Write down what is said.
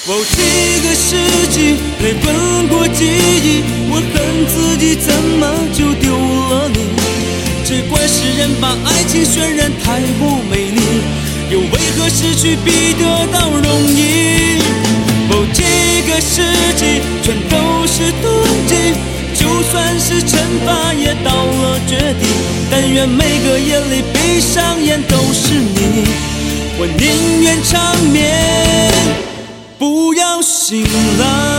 哦，几个世纪飞奔过记忆，我恨自己怎么就丢了你。只怪世人把爱情渲染太过美丽，又为何失去比得到容易？哦，几个世纪全都是妒忌，就算是惩罚也到了绝地。但愿每个夜里闭上眼都是你，我宁愿长眠，不要醒来。